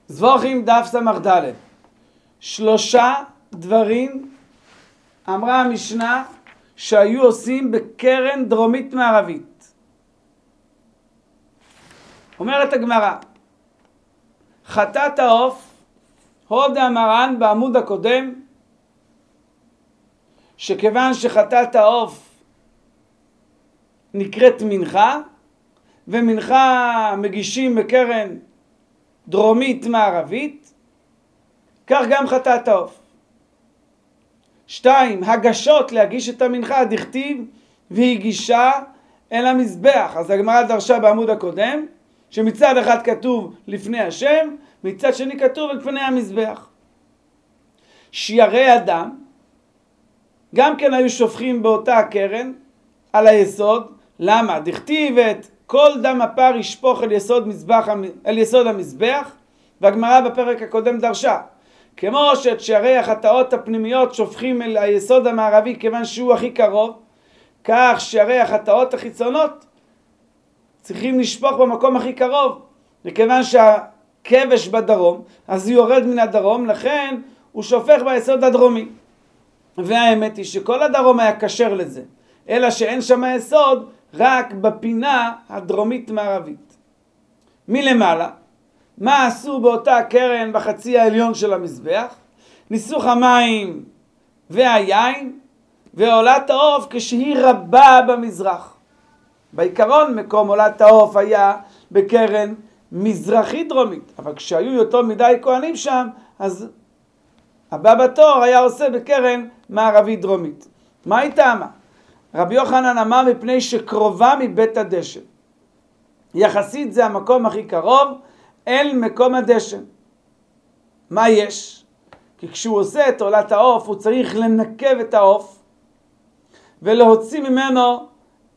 זבוכים דף סמ"ד. 3 דברים אמרה המשנה שהיו עושים בקרן דרומית מערבית. אומרת הגמרא, חטאת העוף, הוד המרן בעמוד הקודם, שכיוון שחטאת העוף נקראת מנחה, ומנחה מגישים בקרן דרומית מערבית, כך גם חטאת העוף. 2, הגשות להגיש את המנחה, דכתיב והגישה אל המזבח. אז הגמרא דרשה בעמוד הקודם שמצד אחד כתוב לפני השם, מצד שני כתוב על פני המזבח. שיירי אדם גם כן היו שופכים באותה הקרן על היסוד. למה? דכתיב את כל דם הפר ישפוך אל יסוד המזבח, והגמרא בפרק הקודם דרשה כמו שאת שיירי החטאות הפנימיות שופכים אל היסוד המערבי כיוון שהוא הכי קרוב, כך שיירי החטאות החיצונות צריכים לשפוך במקום הכי קרוב, וכיוון שהכבש בדרום אז הוא יורד מן הדרום, לכן הוא שופך ביסוד הדרומי. והאמת היא שכל הדרום היה קשר לזה, אלא שאין שם יסוד, רק בפינה הדרומית מערבית. מלמעלה, מה עשו באותה קרן בחצי העליון של המזבח? ניסוך המים והיין ועולת העוף כשהיא רבה במזרח. בעיקרון מקום עולת העוף היה בקרן מזרחית דרומית, אבל כשהיו יותר מדי כהנים שם, אז הבא בתור היה עושה בקרן מערבית דרומית. מה היא טעמה? רבי יוחנן אמר מפני שקרובה מבית הדשן. יחסית זה המקום הכי קרוב אל מקום הדשן. מה יש? כי כשהוא עושה את עולת העוף הוא צריך לנקב את העוף ולהוציא ממנו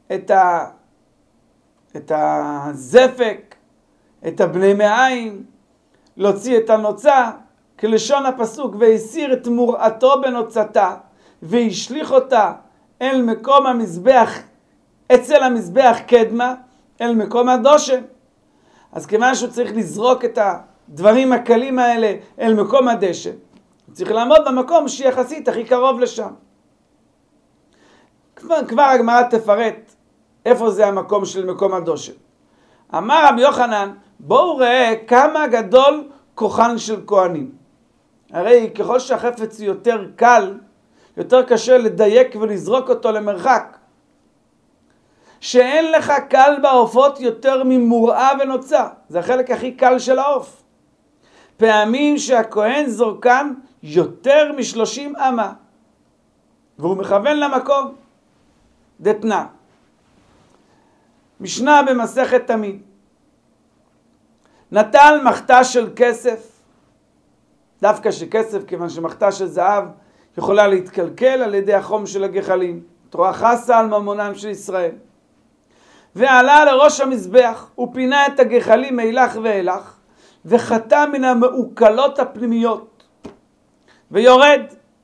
את הזפק, את הבני מעיים, להוציא את הנוצה, כלשון הפסוק, והסיר את מוראתו בנוצתה והשליך אותה אל מקום המזבח, אצל המזבח קדמה, אל מקום הדושן. אז כיוון שהוא צריך לזרוק את הדברים הקלים האלה אל מקום הדשן, הוא צריך לעמוד במקום שיחסית הכי קרוב לשם. כבר הגמרא תפרט איפה זה המקום של מקום הדושן. אמר רבי יוחנן, בואו ראה כמה גדול כוחן של כהנים. הרי ככל שהחפץ יותר קל, יותר קשה לדייק ולזרוק אותו למרחק. שאין לך קל בעופות יותר ממוראה ונוצה. זה החלק הכי קל של העוף. פעמים שהכהן זורקן יותר מ30 אמה. והוא מכוון למקום. דתנא. משנה במסכת תמיד. נטל מחתה של כסף. דווקא שכסף, כיוון שמחתה של זהב יכולה להתקלקל על ידי החום של הגחלים. תרועה חסה על ממונם של ישראל. ועלה לראש המזבח, הוא פינה את הגחלים מאילך ואילך, וחטא מן המעוקלות הפנימיות, ויורד.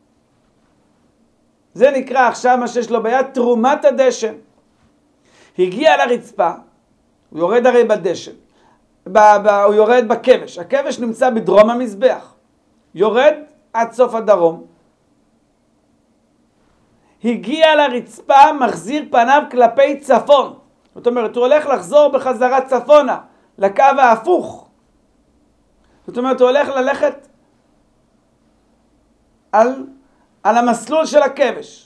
זה נקרא עכשיו מה שיש לו ביד, תרומת הדשן. הגיע לרצפה, הוא יורד הרי בדשן, הוא יורד בכבש, הכבש נמצא בדרום המזבח, יורד עד סוף הדרום, הגיע לרצפה, מחזיר פניו כלפי צפון. זאת אומרת, הוא הולך לחזור בחזרה צפונה, לקו ההפוך. זאת אומרת, הוא הולך ללכת על המסלול של הכבש.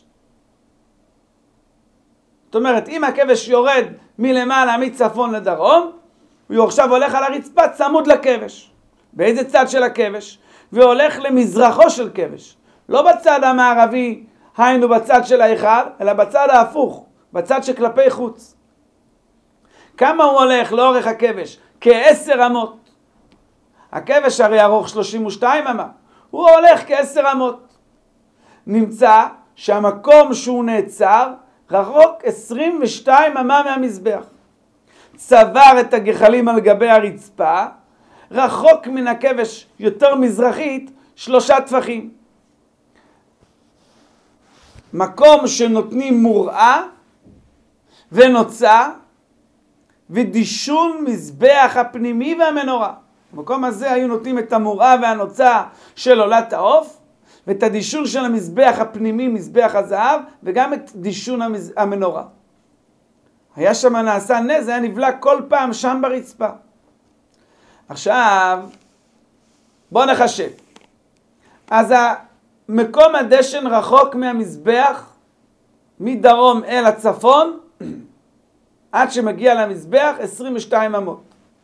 זאת אומרת, אם הכבש יורד מלמעלה, מצפון לדרום, הוא עכשיו הולך על הרצפה צמוד לכבש. באיזה צד של הכבש? והולך למזרחו של כבש. לא בצד המערבי, היינו בצד של ההיכל, אלא בצד ההפוך, בצד שכלפי חוץ. כמה הוא הולך לאורך הכבש? כ10 אמות. הכבש הרי ארוך 32 אמה. הוא הולך כ10 אמות. נמצא שהמקום שהוא נעצר רחוק 22 אמה מהמזבח. צבר את הגחלים על גבי הרצפה, רחוק מן הכבש יותר מזרחית 3 טפחים. מקום שנותנים מוראה ונוצה ודישון מזבח הפנימי והמנורה. במקום הזה היו נותנים את המוראה והנוצה של עולת העוף, ואת הדישון של המזבח הפנימי, מזבח הזהב, וגם את דישון המנורה. היה שם נעשה נז, היה נבלע כל פעם שם ברצפה. עכשיו, בואו נחשב. אז מקום הדשן רחוק מהמזבח, מדרום אל הצפון, עד שמגיע למזבח 22 אמות.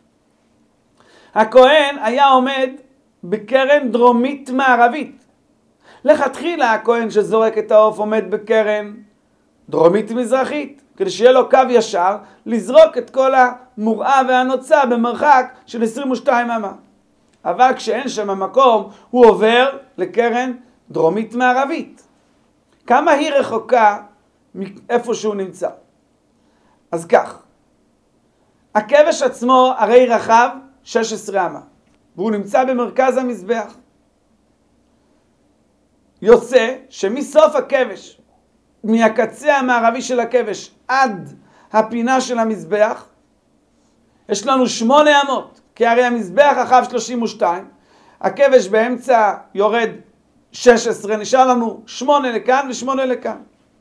הכהן היה עומד בקרן דרומית מערבית. לכתחילה הכהן שזורק את העוף עומד בקרן דרומית מזרחית, כדי שיהיה לו קו ישר לזרוק את כל המוראה והנוצה במרחק של 22 אמה. אבל כשאין שם מקום, הוא עובר לקרן דרומית מערבית. כמה היא רחוקה מאיפה שהוא נמצא? אז כך, הכבש עצמו הרי רחב 16 אמה, והוא נמצא במרכז המזבח. יוצא שמסוף הכבש, מהקצה המערבי של הכבש עד הפינה של המזבח, יש לנו 8 אמות, כי הרי המזבח רחב 32, הכבש באמצע יורד 16, נשאר לנו 8 לכאן ו8 לכאן.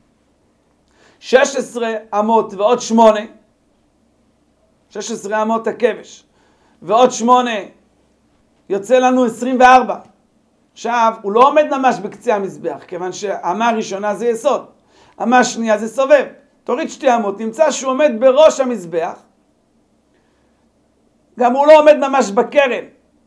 16 אמות ועוד 8, 16 אמות הכבש, ועוד 8 יוצא לנו 24. עכשיו, הוא לא עומד ממש בקצה המזבח, כיוון שהאמה הראשונה זה יסוד, האמה השנייה זה סובב. תוריד 2 אמות, נמצא שהוא עומד בראש המזבח, גם הוא לא עומד ממש בקרן,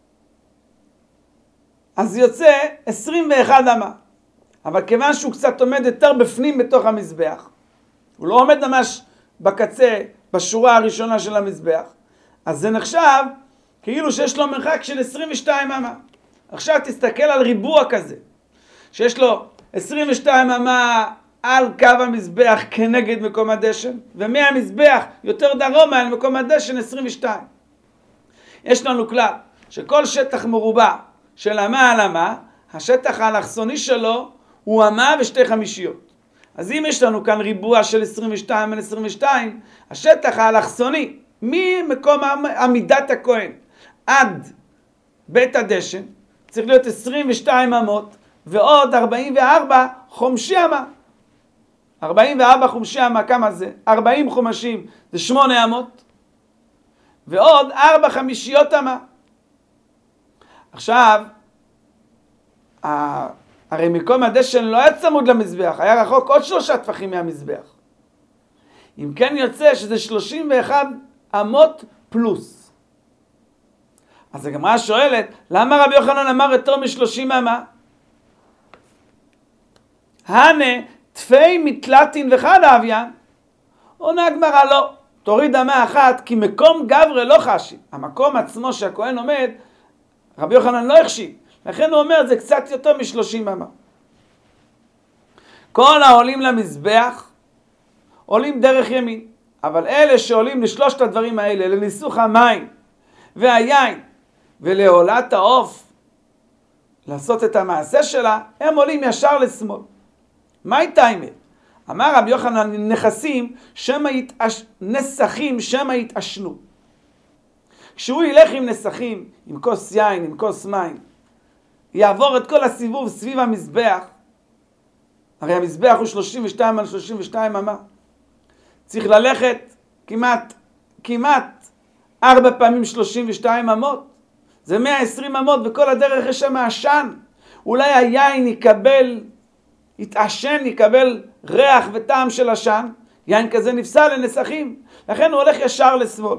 אז יוצא 21 אמה. אבל כיוון שהוא קצת עומד יותר בפנים בתוך המזבח, הוא לא עומד ממש בקצה, בשורה הראשונה של המזבח, אז זה נחשב כאילו שיש לו מרחק של 22 אמה. עכשיו תסתכל על ריבוע כזה, שיש לו 22 אמה על קו המזבח כנגד מקום הדשן, ומהמזבח יותר דרומה על מקום הדשן 22. יש לנו כלל שכל שטח מרובע של אמה על אמה, השטח האלכסוני שלו הוא אמה ו2/5. אז אם יש לנו כאן ריבוע של 22 על 22, השטח האלכסוני ממקום עמידת הכהן עד בית הדשן צריך להיות 22 אמות ועוד 44 חומשי אמה. 44 חומשי אמה, כמה זה? 40 חומשים זה 8 אמות ועוד 4 חמישיות אמה. עכשיו, הרי מקום הדשן לא היה צמוד למזבח, היה רחוק עוד 3 טפחים מהמזבח. אם כן יוצא שזה 31 אמות פלוס. אז הגמרא שואלת, למה רבי יוחנן אמר יותר מ30 אמה? הנה תפי מתלתין וחד אביין. עונה הגמרא לא, תוריד אמה אחת, כי מקום גברי לא חשי. המקום עצמו שהכהן עומד, רבי יוחנן לא החשיב. לכן הוא אומר, זה קצת יותר מ30 אמה. כל העולים למזבח עולים דרך ימין, אבל אלה שעולים לשלושת הדברים האלה, לניסוך המים והיין ולעולת העוף, לעשות את המעשה שלה, הם עולים ישר לשמאל. מה איתה אימת? אמר רבי יוחנן, נסכים שמה יתעשנו. כשהוא ילך עם נסכים, עם כוס יין, עם כוס מים, יעבור את כל הסיבוב סביב המזבח, הרי המזבח הוא 32 על 32 אמה, צריך ללכת כמעט 4 פעמים 32 אמות, זה 120 אמות, וכל הדרך יש שם עשן. אולי היין יתעשן, יקבל ריח וטעם של עשן, יין כזה נפסל לנסכים, לכן הוא הולך ישר לשמאל.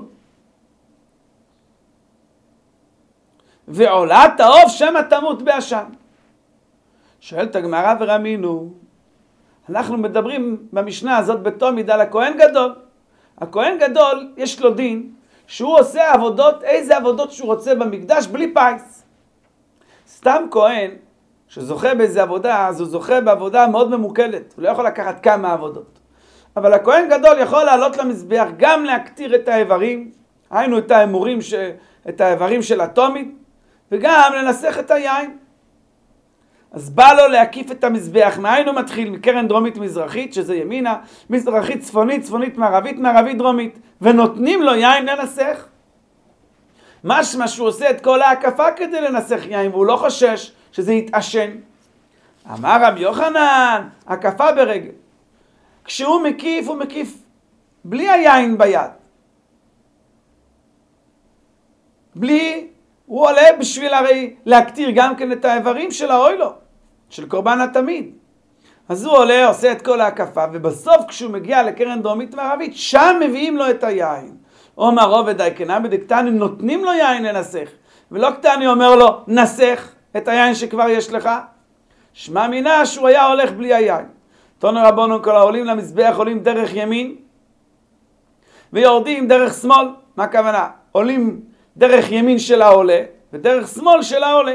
ועולת העוף שמה תמות בעשן. שואלת הגמרא ורמינו, אנחנו מדברים במשנה הזאת בתומיד על הכהן גדול. הכהן גדול יש לו דין שהוא עושה עבודות, איזה עבודות שהוא רוצה במקדש בלי פייס. סתם כהן שזוכה באיזה עבודה, אז הוא זוכה בעבודה מאוד ממוקדת, הוא לא יכול לקחת כמה עבודות. אבל הכהן גדול יכול לעלות למזבח, גם להקטיר את האיברים, היינו את האמורים, את האיברים של התומיד, וגם לנסח את היין. אז בא לו להקיף את המזבח, מהיינו מתחיל מקרן דרומית מזרחית, שזה ימינה, מזרחית צפונית, צפונית מערבית, מערבית דרומית, ונותנים לו יין לנסח. משמע שהוא עושה את כל ההקפה כדי לנסח יין, והוא לא חושש שזה יתעשן. אמר רבי יוחנן, הקפה ברגל. כשהוא מקיף, הוא מקיף בלי היין ביד. בלי, הוא עולה בשביל הרי להקטיר גם כן את האיברים של האוילו, של קורבן התמיד. אז הוא עולה, עושה את כל ההקפה, ובסוף כשהוא מגיע לקרן דרומית מערבית, שם מביאים לו את היין. אומר רוב ודאי כנמי דקטני, נותנים לו יין לנסח, ולא קטני אומר לו, נסח את היין שכבר יש לך. שמע מינה שהוא היה הולך בלי היין. תנו רבנו, כל העולים למזבח עולים דרך ימין, ויורדים דרך שמאל. מה הכוונה? עולים דרך ימין של העולה, ודרך שמאל של העולה.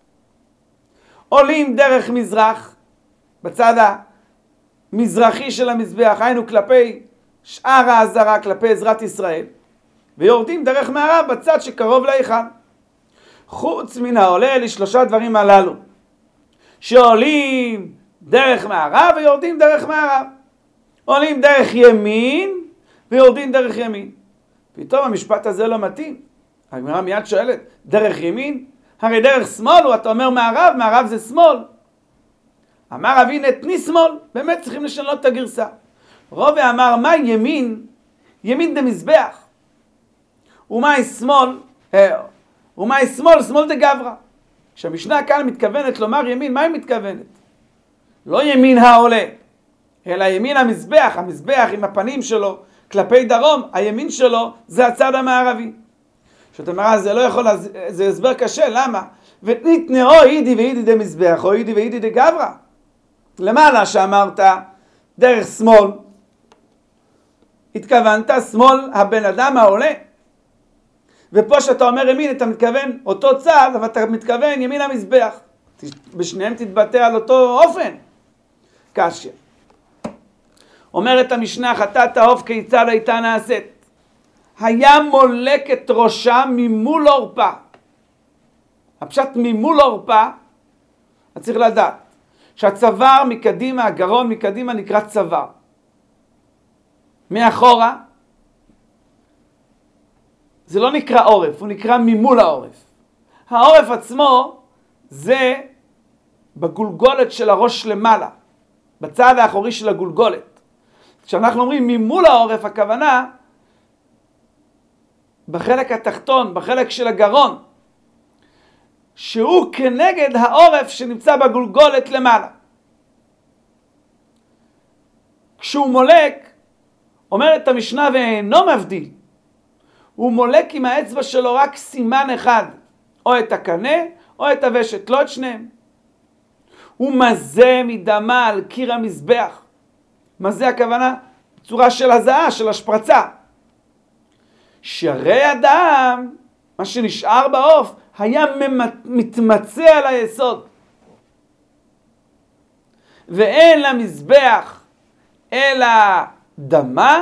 עולים דרך מזרח, בצד המזרחי של המזבח, היינו כלפי שאר העזרה, כלפי עזרת ישראל, ויורדים דרך מערב בצד שקרוב להיכל. חוץ מן העולה לשלושה דברים הללו, שעולים דרך מערב ויורדים דרך מערב, עולים דרך ימין ויורדים דרך ימין. פתאום המשפט הזה לא מתאים. הגמרא מיד שואלת, דרך ימין? הרי דרך שמאל, אתה אומר מערב, מערב זה שמאל. אמר אבי נתני שמאל, באמת צריכים לשנות את הגרסה. רובה אמר, מה ימין? ימין דמזבח. ומה שמאל? ומה שמאל? שמאל דגברא. כשהמשנה כאן מתכוונת לומר ימין, מה היא מתכוונת? לא ימין העולה, אלא ימין המזבח. המזבח עם הפנים שלו כלפי דרום, הימין שלו זה הצד המערבי. זאת אומרת, זה לא יכול, זה הסבר קשה, למה? ונתנאו אידי ואידי דמזבח, או אידי ואידי דגברא. למעלה שאמרת דרך שמאל, התכוונת שמאל הבן אדם העולה. ופה שאתה אומר ימין, אתה מתכוון אותו צד, אבל אתה מתכוון ימין המזבח. בשניהם תתבטא על אותו אופן. קשה. אומרת המשנה, חטאת העוף כיצד הייתה נעשית? היה מולק את ראשה ממול עורפה. הפשט ממול עורפה, אתה צריך לדעת שהצוואר מקדימה, הגרון מקדימה נקרא צוואר. מאחורה, זה לא נקרא עורף, הוא נקרא ממול העורף. העורף עצמו זה בגולגולת של הראש למעלה, בצד האחורי של הגולגולת. כשאנחנו אומרים ממול העורף, הכוונה בחלק התחתון, בחלק של הגרון, שהוא כנגד העורף שנמצא בגולגולת למעלה. כשהוא מולק, אומרת המשנה ואינו מבדיל, הוא מולק עם האצבע שלו רק סימן אחד, או את הקנה או את הוושט, לא את שניהם. הוא מזה מדמה על קיר המזבח. מזה הכוונה? צורה של הזעה, של השפרצה. שרי הדם, מה שנשאר בעוף, היה מתמצא על היסוד. ואין למזבח אלא דמה,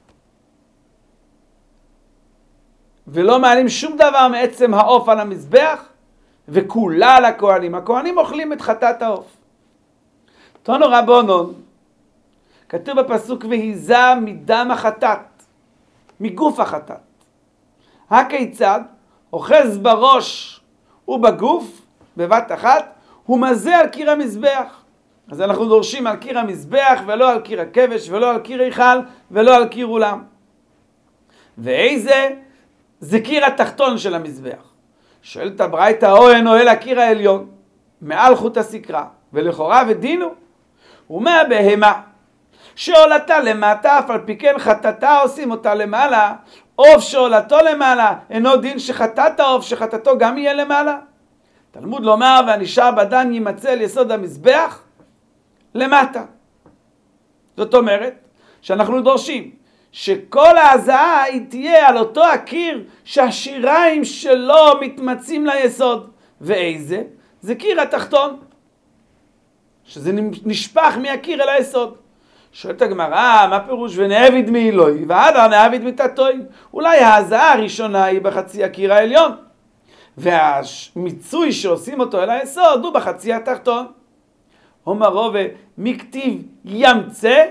ולא מעלים שום דבר מעצם העוף על המזבח, וכולה לכהנים. הכהנים אוכלים את חטאת העוף. תנו רבונון, כתוב בפסוק והיזה מדם החטאת, מגוף החטאת. הכיצד? אוחז בראש ובגוף, בבת אחת, הוא מזה על קיר המזבח. אז אנחנו דורשים על קיר המזבח, ולא על קיר הכבש, ולא על קיר היכל, ולא על קיר אולם. ואיזה? זה קיר התחתון של המזבח. שואלת הברייתא, או אינו אלא הקיר העליון, מעל חוט הסקרה, ולכאורה ודינו, ומה בהמה, שעולתה למטה, אף על פי כן חטאתה עושים אותה למעלה, עוף שעולתו למעלה, אינו דין שחטאת העוף, שחטאתו גם יהיה למעלה. תלמוד לומר, והנשאר בדן יימצא על יסוד המזבח, למטה. זאת אומרת, שאנחנו דורשים, שכל ההזעה היא תהיה על אותו הקיר שהשיריים שלו מתמצאים ליסוד. ואיזה? זה קיר התחתון, שזה נשפך מהקיר אל היסוד. שואלת הגמרא, מה פירוש ונעביד מאלוהי והדר נעביד מתתוי? אולי ההזעה הראשונה היא בחצי הקיר העליון, והמיצוי שעושים אותו אל היסוד הוא בחצי התחתון. אומר רובה, מי כתיב ימצא?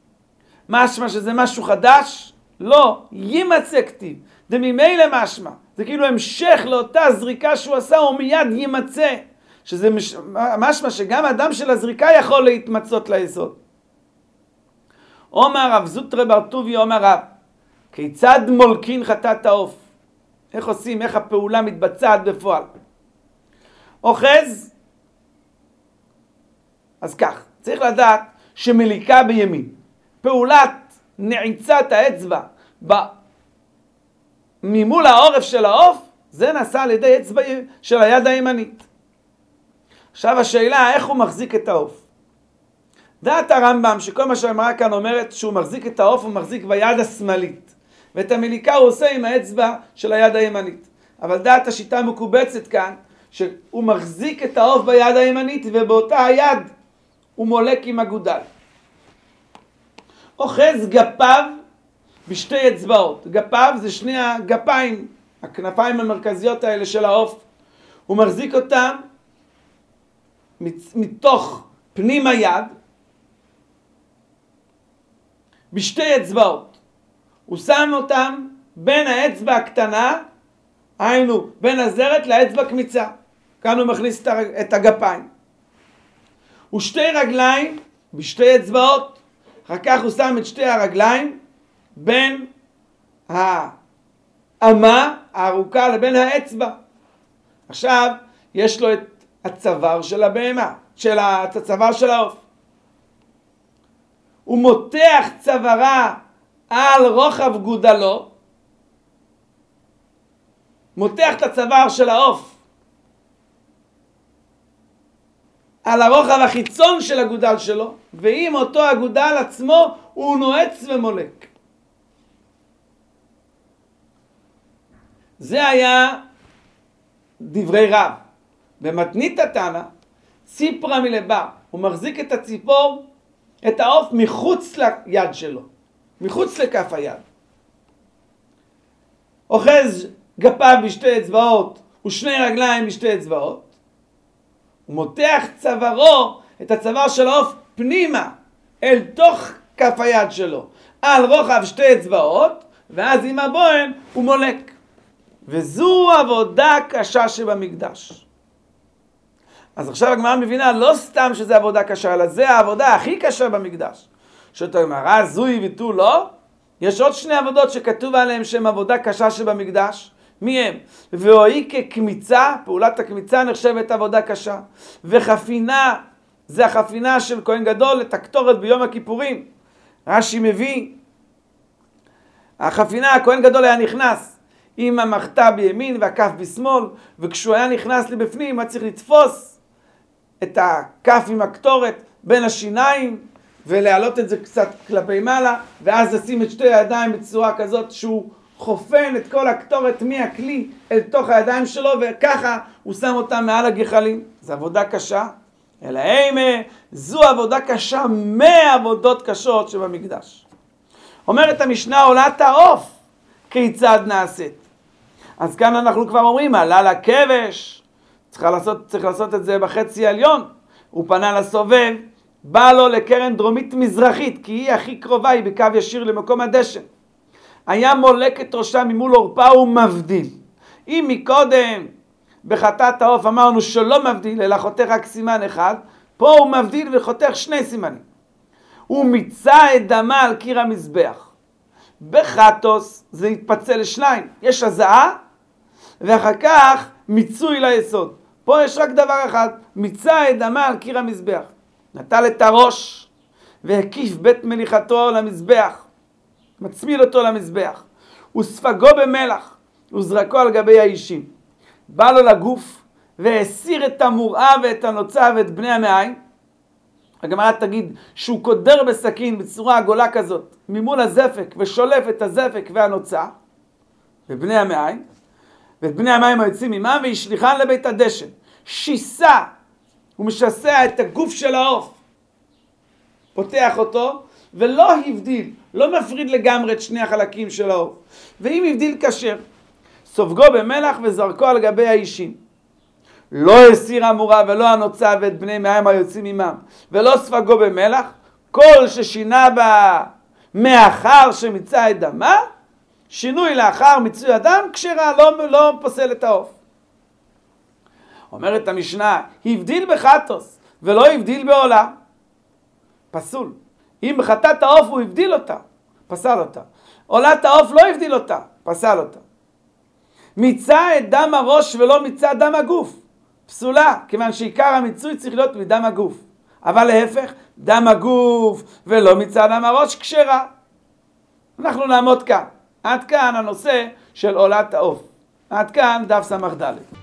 משמע שזה משהו חדש? לא, יימצא כתיב. דממילא משמע, זה כאילו המשך לאותה זריקה שהוא עשה, הוא מיד יימצא. שזה משמע שגם האדם של הזריקה יכול להתמצות ליסוד. אומר רב זוטרא בר טוביה אומר רב, כיצד מולקין חטאת העוף? איך עושים, איך הפעולה מתבצעת בפועל? אוחז, אז כך, צריך לדעת שמליקה בימין, פעולת נעיצת האצבע ממול העורף של העוף, זה נעשה על ידי אצבע של היד הימנית. עכשיו השאלה, איך הוא מחזיק את העוף? דעת הרמב"ם שכל מה שהאמרה כאן אומרת שהוא מחזיק את העוף, הוא מחזיק ביד השמאלית, ואת המליקה הוא עושה עם האצבע של היד הימנית. אבל דעת השיטה מקובצת כאן שהוא מחזיק את העוף ביד הימנית, ובאותה היד הוא מולק עם הגודל. אוחז גפיו בשתי אצבעות. גפיו זה שני הגפיים, הכנפיים המרכזיות האלה של העוף. הוא מחזיק אותם מתוך פנים היד בשתי אצבעות. הוא שם אותם בין האצבע הקטנה, היינו בין הזרת לאצבע קמיצה. כאן הוא מכניס את הגפיים. ושתי רגליים בשתי אצבעות. אחר כך הוא שם את שתי הרגליים בין האמה הארוכה לבין האצבע. עכשיו יש לו את הצוואר של הבהמה, הצוואר של העוף. הוא מותח צווארה על רוחב גודלו, מותח את הצוואר של העוף על הרוחב החיצון של הגודל שלו, ועם אותו הגודל עצמו הוא נועץ ומולק. זה היה דברי רב. במתנית התנא, ציפרא מלבה, הוא מחזיק את הציפור, את העוף מחוץ ליד שלו, מחוץ לכף היד. אוחז גפיו בשתי אצבעות ושני רגליים בשתי אצבעות, הוא מותח צווארו, את הצוואר של העוף פנימה, אל תוך כף היד שלו, על רוחב שתי אצבעות, ואז עם הבוהן הוא מולק. וזו עבודה קשה שבמקדש. אז עכשיו הגמרא מבינה לא סתם שזה עבודה קשה, אלא זה העבודה הכי קשה במקדש. שאתה אומר, זוי ותו לא? יש עוד שני עבודות שכתוב עליהם שהן עבודה קשה שבמקדש. מי הם? והואי כקמיצה, פעולת הקמיצה נחשבת עבודה קשה. וחפינה, זה החפינה של כהן גדול לתקטורת ביום הכיפורים. רש"י מביא, החפינה, הכהן גדול היה נכנס עם המחתה בימין והכף בשמאל, וכשהוא היה נכנס לבפנים, היה צריך לתפוס את הכף עם הקטורת בין השיניים, ולהעלות את זה קצת כלפי מעלה, ואז לשים את שתי הידיים בצורה כזאת שהוא חופן את כל הקטורת מהכלי אל תוך הידיים שלו, וככה הוא שם אותם מעל הגחלים. זו עבודה קשה, אלא זו עבודה קשה מעבודות קשות שבמקדש. אומרת המשנה, עולת העוף כיצד נעשית? אז כאן אנחנו כבר אומרים, עלה לכבש, צריך לעשות את זה בחצי העליון. הוא פנה לסובב, בא לו לקרן דרומית מזרחית, כי היא הכי קרובה, היא בקו ישיר למקום הדשן. היה מולק את ראשה ממול עורפה ומבדיל. אם מקודם בחטאת העוף אמרנו שלא מבדיל, אלא חותך רק סימן אחד, פה הוא מבדיל וחותך שני סימנים. הוא מיצה את דמה על קיר המזבח. בחטוס זה יתפצל לשניים, יש הזעה ואחר כך מיצוי ליסוד. פה יש רק דבר אחד, מיצה את דמה על קיר המזבח. נטל את הראש והקיף בית מליחתו למזבח, מצמיד אותו למזבח, וספגו במלח וזרקו על גבי האישים. בא לו לגוף והסיר את המוראה ואת הנוצה ואת בני המעיים. הגמרא תגיד שהוא קודר בסכין בצורה עגולה כזאת ממול הזפק, ושולף את הזפק והנוצה ובני המעיים, ואת בני המים היוצאים ממם, והשליחן לבית הדשן. שיסה, הוא משסע את הגוף של העוף, פותח אותו ולא הבדיל, לא מפריד לגמרי את שני החלקים של העוף. ואם הבדיל כשר, סופגו במלח וזרקו על גבי האישים. לא הסיר המורה ולא הנוצה ואת בני מים היוצאים ממם, ולא ספגו במלח, כל ששינה בה מאחר שמיצה את דמה, שינוי לאחר מיצוי הדם, כשרה, לא פוסל את העוף. אומרת המשנה, הבדיל בחטוס ולא הבדיל בעולה, פסול. אם בחטאת העוף הוא הבדיל אותה, פסל אותה. עולת העוף לא הבדיל אותה, פסל אותה. מיצה את דם הראש ולא מיצה דם הגוף, פסולה, כיוון שעיקר המיצוי צריך להיות מדם הגוף. אבל להפך, דם הגוף ולא מיצה דם הראש, כשרה. אנחנו נעמוד כאן. עד כאן הנושא של עולת העוף. עד כאן דף סמ"ד.